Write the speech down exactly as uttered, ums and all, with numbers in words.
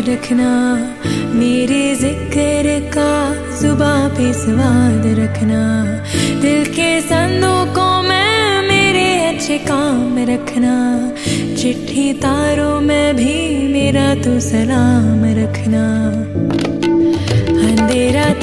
रखना, मेरे जिक्र का जुबां पे स्वाद रखना, दिल के संदूकों में मेरे अच्छे काम रखना, चिट्ठी तारों में भी मेरा तू सलाम रखना। अंधेरा